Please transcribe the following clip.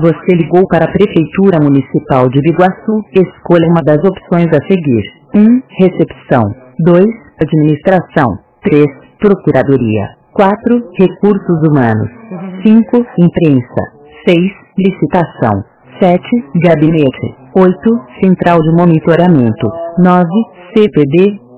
Você ligou para a Prefeitura Municipal de Biguaçu. Escolha uma das opções a seguir. 1. Recepção. 2. Administração. 3. Procuradoria. 4. Recursos Humanos. 5. Imprensa. 6. Licitação. 7. Gabinete. 8. Central de Monitoramento. 9. CPD.